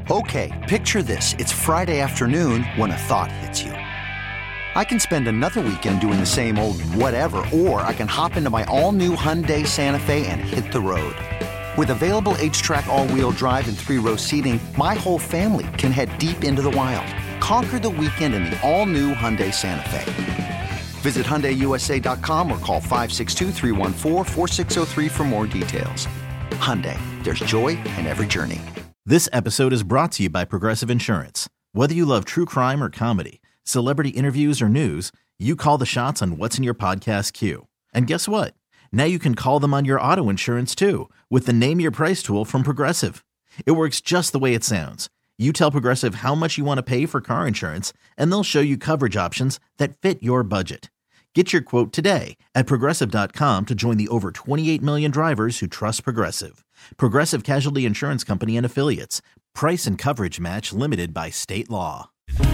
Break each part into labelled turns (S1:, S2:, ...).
S1: Okay, picture this. It's Friday afternoon when a thought hits you. I can spend another weekend doing the same old whatever, or I can hop into my all-new Hyundai Santa Fe and hit the road. With available H-Track all-wheel drive and 3-row seating, my whole family can head deep into the wild. Conquer the weekend in the all-new Hyundai Santa Fe. Visit HyundaiUSA.com or call 562-314-4603 for more details. Hyundai, there's joy in every journey.
S2: This episode is brought to you by Progressive Insurance. Whether you love true crime or comedy, celebrity interviews or news, you call the shots on what's in your podcast queue. And guess what? Now you can call them on your auto insurance too with the Name Your Price tool from Progressive. It works just the way it sounds. You tell Progressive how much you want to pay for car insurance, and they'll show you coverage options that fit your budget. Get your quote today at Progressive.com to join the over 28 million drivers who trust Progressive. Progressive Casualty Insurance Company and Affiliates. Price and coverage match limited by state law.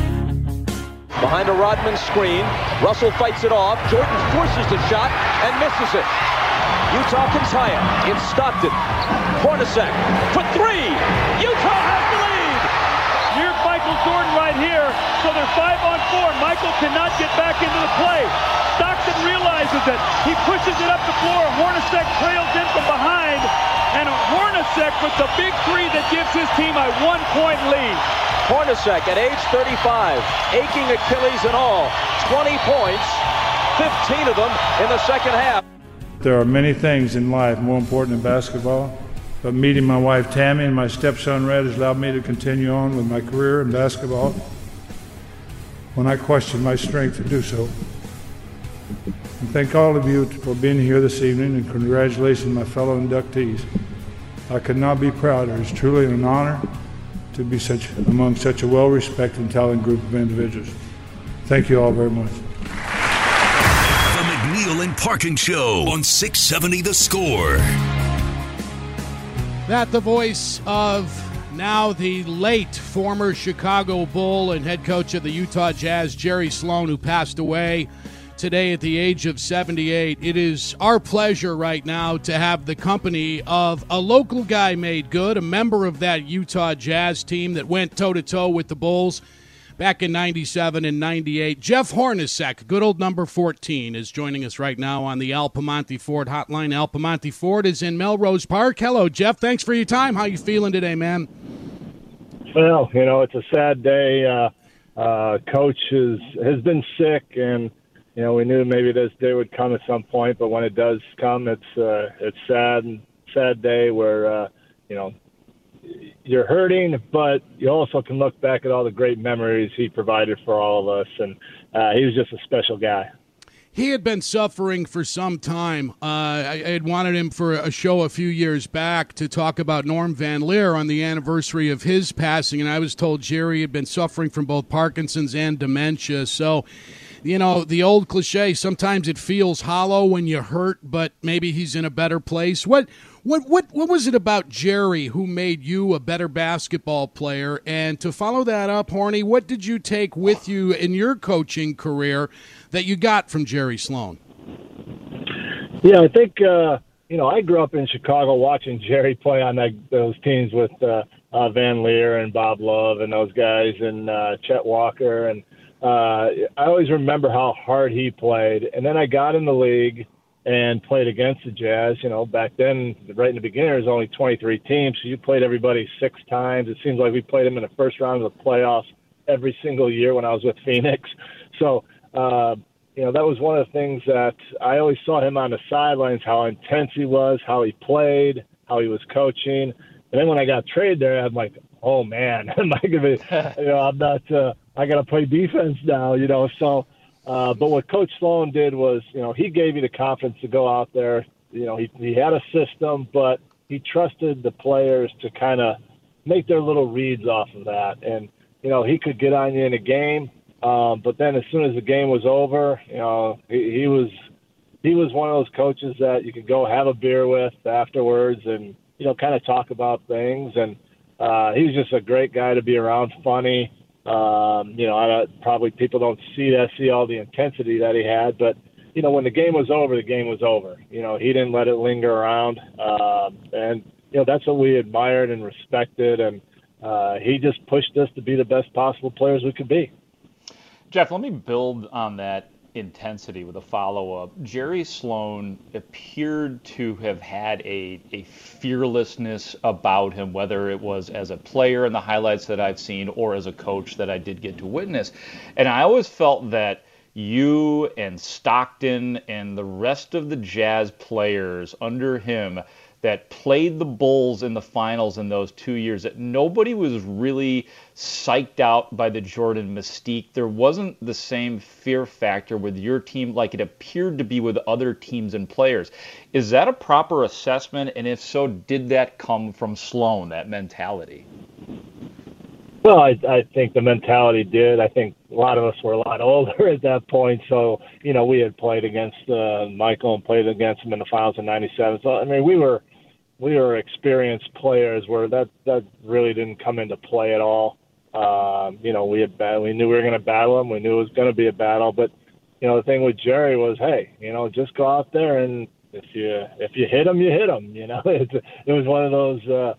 S3: Behind a Rodman screen, Russell fights it off. Jordan forces the shot and misses it. Utah can tie it. It's Stockton. Hornacek for three. Utah has the lead.
S4: Here's Michael Jordan right here. So they're 5-on-4. Michael cannot get back into the play. Stockton realizes it. He pushes it up the floor. Hornacek trails in from behind. And Hornacek with the big three that gives his team a 1-point lead.
S3: Hornacek at age 35, aching Achilles and all. 20 points, 15 of them in the second half.
S5: There are many things in life more important than basketball, but meeting my wife Tammy and my stepson Red has allowed me to continue on with my career in basketball when I question my strength to do so. And thank all of you for being here this evening, and congratulations my fellow inductees. I could not be prouder. It's truly an honor to be among such a well-respected and talented group of individuals. Thank you all very much.
S6: The McNeil and Parkin Show on 670 The Score.
S7: That the voice of now the late former Chicago Bull and head coach of the Utah Jazz, Jerry Sloan, who passed away today at the age of 78. It is our pleasure right now to have the company of a local guy made good, a member of that Utah Jazz team that went toe-to-toe with the Bulls back in 97 and 98. Jeff Hornacek, good old number 14, is joining us right now on the Al Piemonte Ford hotline. Al Piemonte Ford is in Melrose Park. Hello, Jeff. Thanks for your time. How you feeling today, man?
S8: Well, it's a sad day. Coach has been sick, and we knew maybe this day would come at some point, but when it does come, it's sad day where you're hurting, but you also can look back at all the great memories he provided for all of us, and he was just a special guy.
S7: He had been suffering for some time. I had wanted him for a show a few years back to talk about Norm Van Leer on the anniversary of his passing, and I was told Jerry had been suffering from both Parkinson's and dementia. So, the old cliche, sometimes it feels hollow when you hurt, but maybe he's in a better place. What was it about Jerry who made you a better basketball player? And to follow that up, Horny, what did you take with you in your coaching career that you got from Jerry Sloan?
S8: Yeah, I think, I grew up in Chicago watching Jerry play on those teams with Van Leer and Bob Love and those guys and Chet Walker. And I always remember how hard he played. And then I got in the league and played against the Jazz. Back then, right in the beginning, there was only 23 teams, so you played everybody 6 times. It seems like we played them in the first round of the playoffs every single year when I was with Phoenix. So, that was one of the things that I always saw him on the sidelines, how intense he was, how he played, how he was coaching. And then when I got traded there, I'm like, oh, man, am I going to I'm not I got to play defense now, So, but what Coach Sloan did was, he gave you the confidence to go out there. He had a system, but he trusted the players to kind of make their little reads off of that. And, he could get on you in a game. But then as soon as the game was over, he was one of those coaches that you could go have a beer with afterwards and, kind of talk about things. And he was just a great guy to be around, funny. Probably people don't see all the intensity that he had. But, when the game was over, the game was over. He didn't let it linger around. And that's what we admired and respected. And he just pushed us to be the best possible players we could be.
S9: Jeff, let me build on that intensity with a follow-up. Jerry Sloan appeared to have had a fearlessness about him, whether it was as a player in the highlights that I've seen or as a coach that I did get to witness. And I always felt that you and Stockton and the rest of the Jazz players under him that played the Bulls in the finals in those 2 years, that nobody was really psyched out by the Jordan mystique. There wasn't the same fear factor with your team like it appeared to be with other teams and players. Is that a proper assessment? And if so, did that come from Sloan, that mentality?
S8: Well, I think the mentality did. I think a lot of us were a lot older at that point. So, we had played against Michael and played against him in the finals in '97. So, I mean, we were experienced players where that really didn't come into play at all. We knew we were going to battle him. We knew it was going to be a battle. But, the thing with Jerry was, hey, just go out there and if you hit him, you hit him. It was one of those.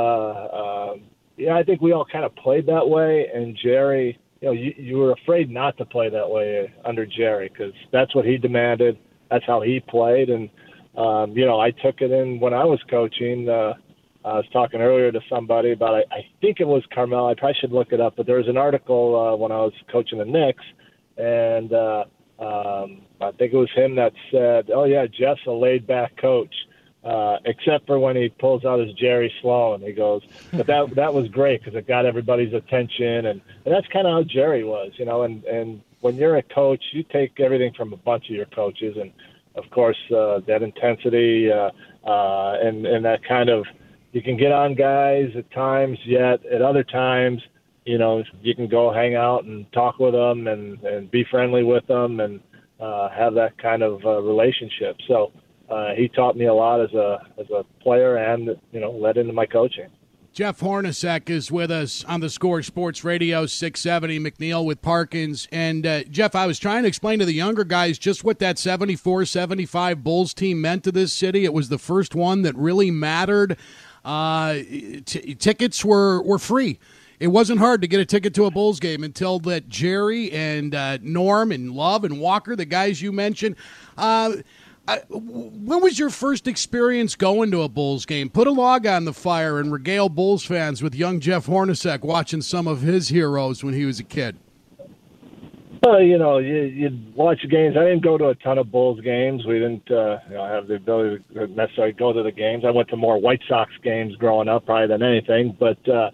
S8: I think we all kind of played that way. And Jerry, you were afraid not to play that way under Jerry because that's what he demanded. That's how he played. And I took it in when I was coaching. I was talking earlier to somebody about, I think it was Carmel. I probably should look it up, but there was an article when I was coaching the Knicks, and I think it was him that said, "Oh yeah, Jeff's a laid-back coach, except for when he pulls out his Jerry Sloan." He goes, "But that was great because it got everybody's attention," and that's kind of how Jerry was, And when you're a coach, you take everything from a bunch of your coaches, and of course, that intensity and that kind of, you can get on guys at times, yet at other times, you can go hang out and talk with them and be friendly with them and have that kind of relationship. So he taught me a lot as a player and, led into my coaching.
S7: Jeff Hornacek is with us on the Score Sports Radio 670, McNeil with Parkins. And, Jeff, I was trying to explain to the younger guys just what that 74-75 Bulls team meant to this city. It was the first one that really mattered. Tickets were free. It wasn't hard to get a ticket to a Bulls game until that Jerry and Norm and Love and Walker, the guys you mentioned, when was your first experience going to a Bulls game? Put a log on the fire and regale Bulls fans with young Jeff Hornacek watching some of his heroes when he was a kid.
S8: Well, you'd watch games. I didn't go to a ton of Bulls games. We didn't have the ability to necessarily go to the games. I went to more White Sox games growing up probably than anything. But,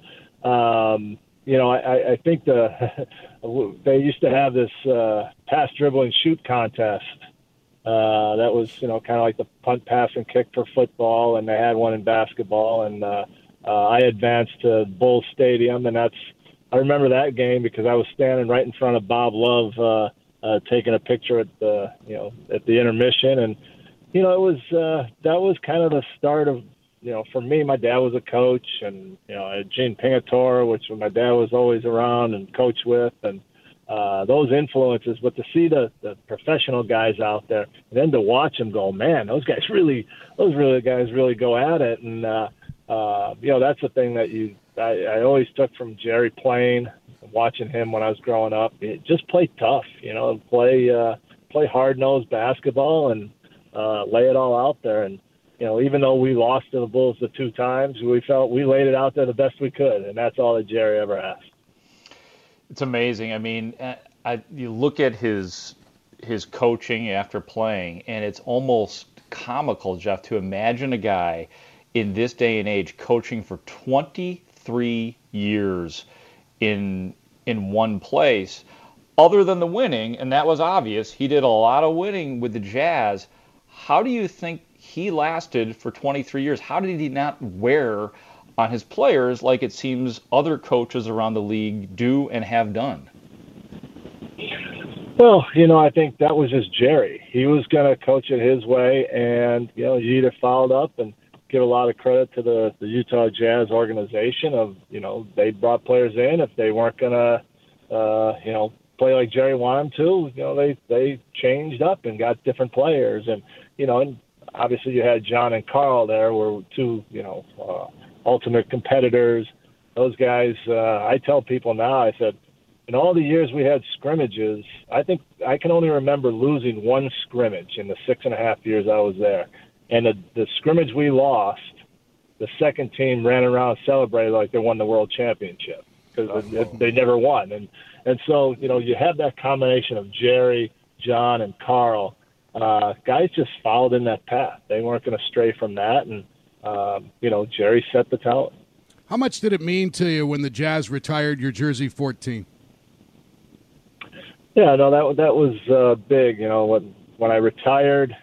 S8: I think they used to have this pass, dribble, and shoot contest. That was, kind of like the punt, pass, and kick for football, and they had one in basketball. And I advanced to Bulls Stadium, and I remember that game because I was standing right in front of Bob Love, taking a picture at the intermission, and it was that was kind of the start of, for me. My dad was a coach, and I had Gene Pingatore, which my dad was always around and coached with, and those influences, but to see the professional guys out there, and then to watch them go, man, those guys really go at it. And, that's the thing that I always took from Jerry playing, watching him when I was growing up. Just play tough, play hard-nosed basketball and lay it all out there. And, even though we lost to the Bulls the 2 times, we felt we laid it out there the best we could, and that's all that Jerry ever asked.
S9: It's amazing. I mean, you look at his coaching after playing, and it's almost comical, Jeff, to imagine a guy in this day and age coaching for 23 years in one place, other than the winning, and that was obvious. He did a lot of winning with the Jazz. How do you think he lasted for 23 years? How did he not wear on his players like it seems other coaches around the league do and have done?
S8: Well, I think that was just Jerry. He was going to coach it his way, and, you either followed up, and give a lot of credit to the Utah Jazz organization of, they brought players in. If they weren't going to, play like Jerry wanted them to, they changed up and got different players. And, and obviously you had John and Carl there were 2, ultimate competitors. those guys, I tell people now, I said, in all the years we had scrimmages, I think I can only remember losing one scrimmage in the 6.5 years I was there. And the scrimmage we lost, the second team ran around and celebrated like they won the world championship because they never won. And so, you have that combination of Jerry, John, and Carl. Guys just followed in that path. They weren't going to stray from that. And, Jerry set the tone.
S7: How much did it mean to you when the Jazz retired your jersey 14?
S8: Yeah, no, that was big. When I retired,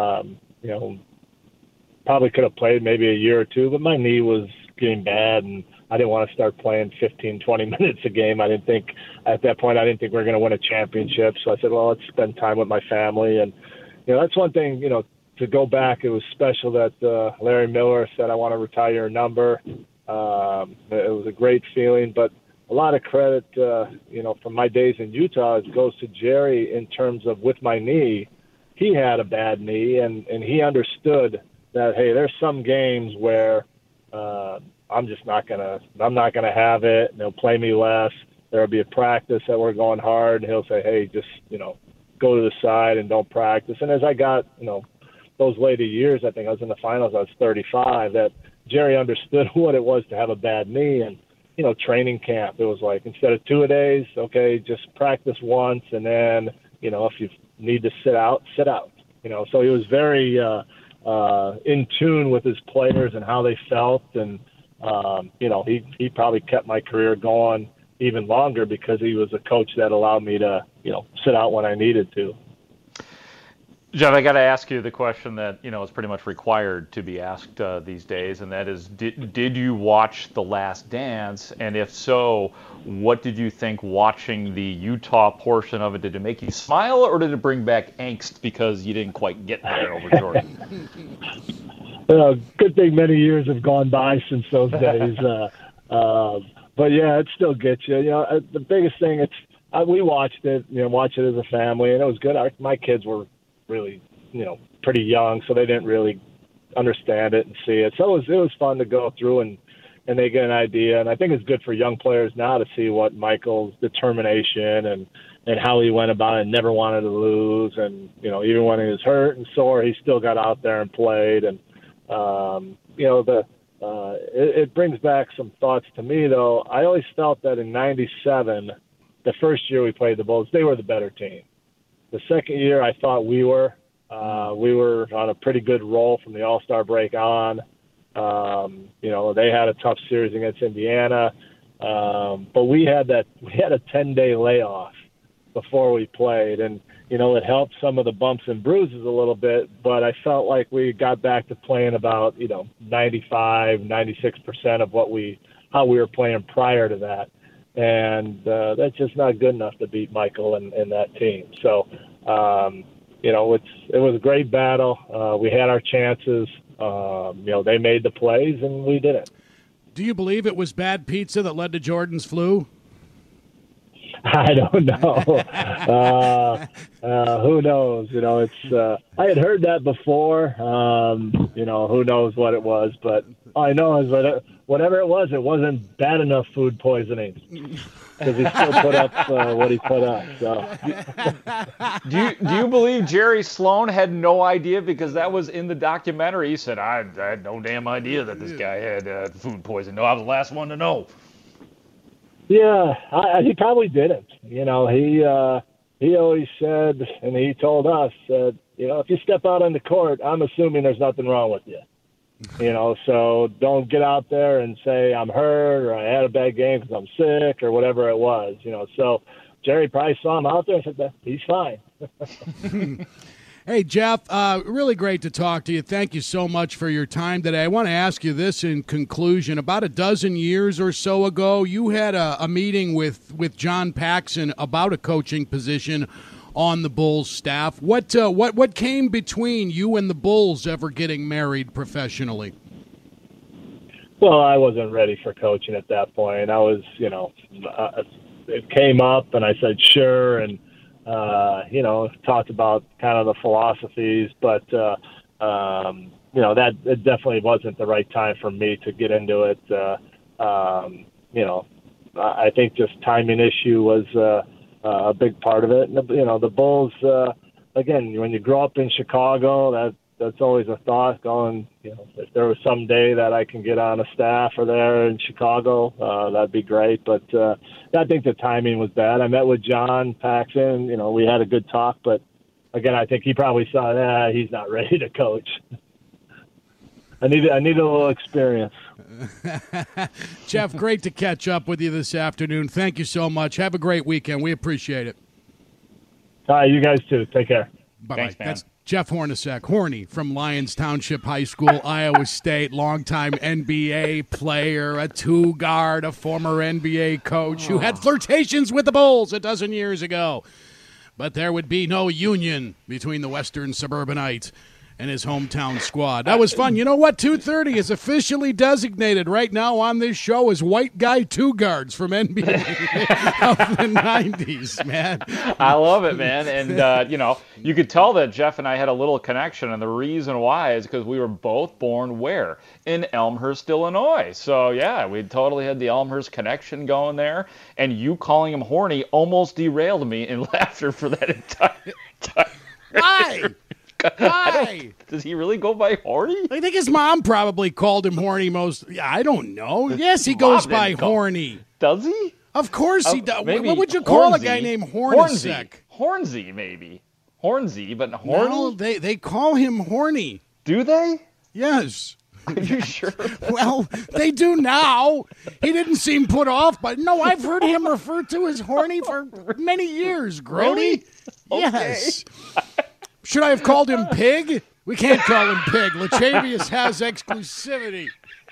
S8: probably could have played maybe a year or two, but my knee was getting bad, and I didn't want to start playing 15, 20 minutes a game. At that point, I didn't think we were going to win a championship. So I said, well, let's spend time with my family. And, that's one thing, to go back, it was special that Larry Miller said, I want to retire your number. It was a great feeling, but a lot of credit, from my days in Utah, it goes to Jerry in terms of with my knee. He had a bad knee, and he understood that, hey, there's some games where I'm not gonna have it, and they'll play me less. There'll be a practice that we're going hard, and he'll say, hey, just go to the side and don't practice. And as I got those later years, I think I was in the finals, I was 35. That Jerry understood what it was to have a bad knee, and training camp, it was like instead of 2 a days, okay, just practice once, and then if you need to sit out, sit out. So he was very in tune with his players and how they felt, and he probably kept my career going even longer because he was a coach that allowed me to sit out when I needed to.
S9: Jeff, I got to ask you the question that is pretty much required to be asked these days, and that is, did you watch The Last Dance? And if so, what did you think watching the Utah portion of it? Did it make you smile, or did it bring back angst because you didn't quite get there over Jordan?
S8: Good thing many years have gone by since those days. But yeah, it still gets you. The biggest thing, we watched it, watch it as a family, and it was good. My kids were really, pretty young, so they didn't really understand it and see it. So it was fun to go through and they get an idea. And I think it's good for young players now to see what Michael's determination and how he went about it and never wanted to lose. And, even when he was hurt and sore, he still got out there and played. And, it brings back some thoughts to me, though. I always felt that in 97, the first year we played the Bulls, they were the better team. The second year, I thought we were on a pretty good roll from the All-Star break on. They had a tough series against Indiana, but we had a 10-day layoff before we played, and it helped some of the bumps and bruises a little bit. But I felt like we got back to playing about 95, 96% of how we were playing prior to that. And that's just not good enough to beat Michael and that team. So, it was a great battle. We had our chances. They made the plays, and we didn't.
S7: Do you believe it was bad pizza that led to Jordan's flu?
S8: I don't know. Who knows? I had heard that before. Who knows what it was, but all I know is that whatever it wasn't bad enough food poisoning because he still put up what he put up. So.
S9: Do you believe Jerry Sloan had no idea, because that was in the documentary? He said, I had no damn idea that this guy had food poisoning. No, I was the last one to know.
S8: Yeah, he probably didn't. He always said, and he told us that, if you step out on the court, I'm assuming there's nothing wrong with you. So don't get out there and say I'm hurt or I had a bad game because I'm sick or whatever it was. So Jerry probably saw him out there and said, he's fine.
S7: Hey, Jeff, really great to talk to you. Thank you so much for your time today. I want to ask you this in conclusion. About a dozen years or so ago, you had a meeting with John Paxson about a coaching position on the Bulls staff. What came between you and the Bulls ever getting married professionally?
S8: Well, I wasn't ready for coaching at that point. I was, it came up and I said, sure. And, talked about kind of the philosophies, but, that it definitely wasn't the right time for me to get into it. I think just timing issue was a big part of it. And the Bulls, again, when you grow up in Chicago, that's always a thought going, if there was some day that I can get on a staff or there in Chicago, that'd be great. But I think the timing was bad. I met with John Paxson. We had a good talk, but again, I think he probably saw, he's not ready to coach. I need a little experience.
S7: Jeff, great to catch up with you this afternoon. Thank you so much. Have a great weekend. We appreciate it.
S8: All right, you guys too. Take care.
S7: Bye-bye.
S9: Thanks, man.
S7: That's Jeff Hornacek, Horny from Lyons Township High School, Iowa State, longtime NBA player, a two-guard, a former NBA coach who had flirtations with the Bulls a dozen years ago. But there would be no union between the Western Suburbanites and his hometown squad. That was fun. You know what? 2:30 is officially designated right now on this show as white guy two guards from NBA of the 90s, man.
S9: I love it, man. And, you could tell that Jeff and I had a little connection, and the reason why is because we were both born where? In Elmhurst, Illinois. So, yeah, we totally had the Elmhurst connection going there, and you calling him horny almost derailed me in laughter for that entire time.
S7: Why? Why?
S9: Does he really go by horny?
S7: I think his mom probably called him horny most. Yeah, I don't know. Yes, he goes by horny.
S9: Does he?
S7: Of course he does. What would you call a guy named Hornacek?
S9: Hornsey, maybe. Hornsey, but horny?
S7: No, they call him horny.
S9: Do they?
S7: Yes.
S9: Are you sure?
S7: Well, they do now. He didn't seem put off, but no, I've heard him referred to as horny for many years, Grody.
S9: Really?
S7: Yes. Should I have called him Pig? We can't call him Pig. Lachavius has exclusivity.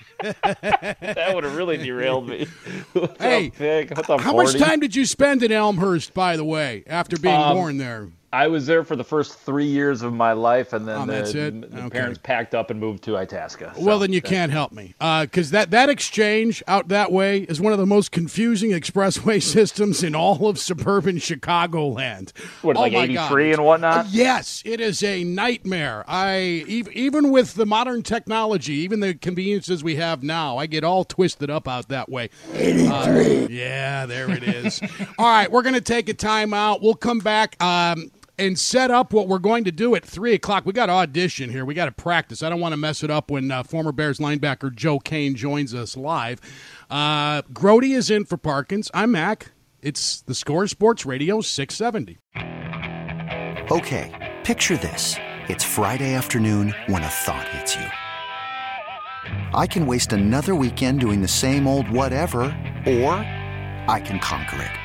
S9: That would have really derailed me.
S7: Hey,
S9: Pig?
S7: How much time did you spend in Elmhurst, by the way, after being born there?
S9: I was there for the first 3 years of my life, and then
S7: the
S9: parents packed up and moved to Itasca.
S7: Well, then you can't help me, because that exchange out that way is one of the most confusing expressway systems in all of suburban Chicagoland.
S9: What, like 83 and whatnot?
S7: Yes, it is a nightmare. Even with the modern technology, even the conveniences we have now, I get all twisted up out that way.
S10: 83.
S7: Yeah, there it is. All right, we're going to take a time out. We'll come back and set up what we're going to do at 3 o'clock. We got to audition here. We got to practice. I don't want to mess it up when former Bears linebacker Joe Kane joins us live. Grody is in for Parkins. I'm Mac. It's the Score Sports Radio 670.
S1: Okay, picture this. It's Friday afternoon when a thought hits you. I can waste another weekend doing the same old whatever, or I can conquer it.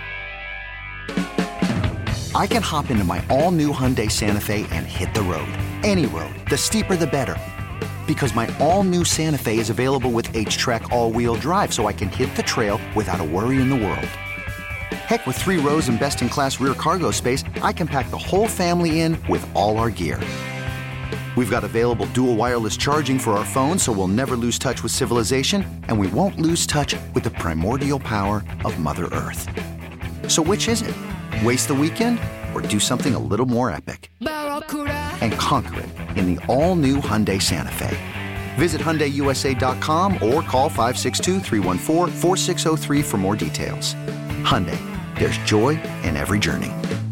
S1: I can hop into my all-new Hyundai Santa Fe and hit the road. Any road. The steeper, the better. Because my all-new Santa Fe is available with H-Track all-wheel drive, so I can hit the trail without a worry in the world. Heck, with 3 rows and best-in-class rear cargo space, I can pack the whole family in with all our gear. We've got available dual wireless charging for our phones, so we'll never lose touch with civilization, and we won't lose touch with the primordial power of Mother Earth. So which is it? Waste the weekend or do something a little more epic? And conquer it in the all-new Hyundai Santa Fe. Visit HyundaiUSA.com or call 562-314-4603 for more details. Hyundai, there's joy in every journey.